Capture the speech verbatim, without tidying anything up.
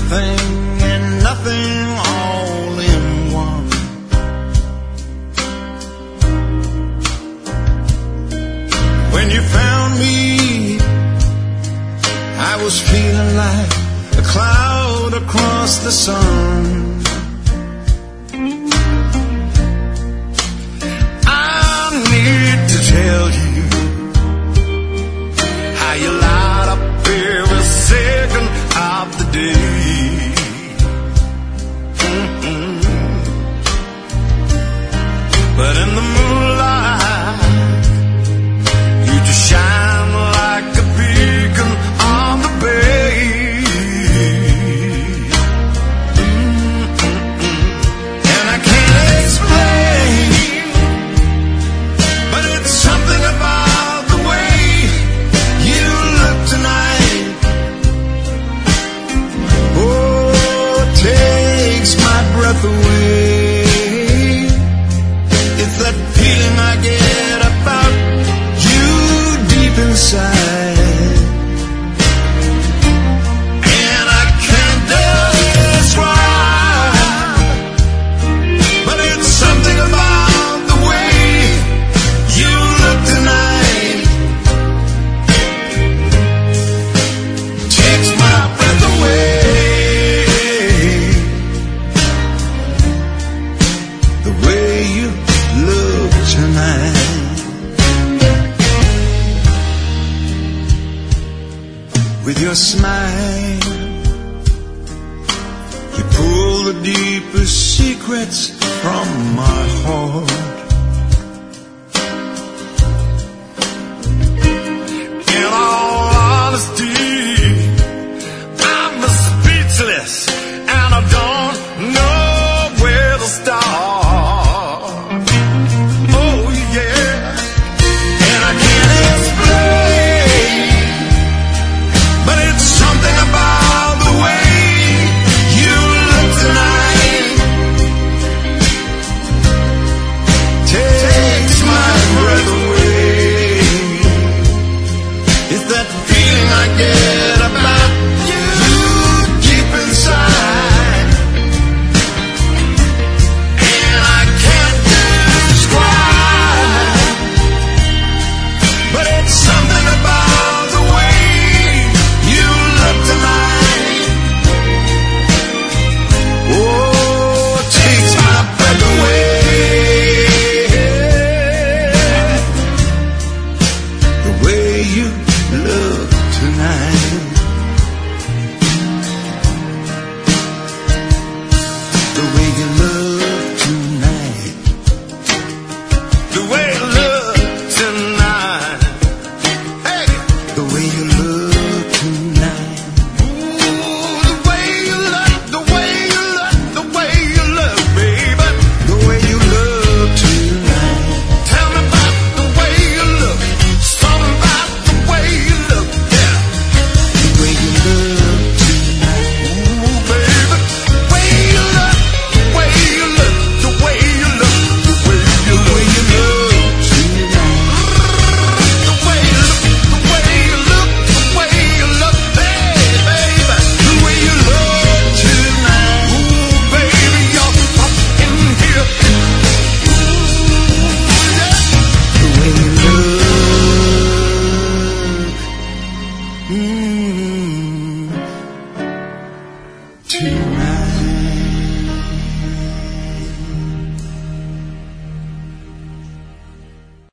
everything and nothing all in one. When you found me, I was feeling like a cloud across the sun. I need to tell you how you light up every second of the day. Mm-mm. But in the moonlight, you just shine like a beacon on the bay. Mm-mm-mm. And I can't explain, but it's something about the way you look tonight. Oh, it takes my breath away. It's that feeling I get about you deep inside, and I can't describe, but it's something about the way you look tonight. Takes my breath away. The way you look tonight. With your smile, you pull the deepest secrets from my heart.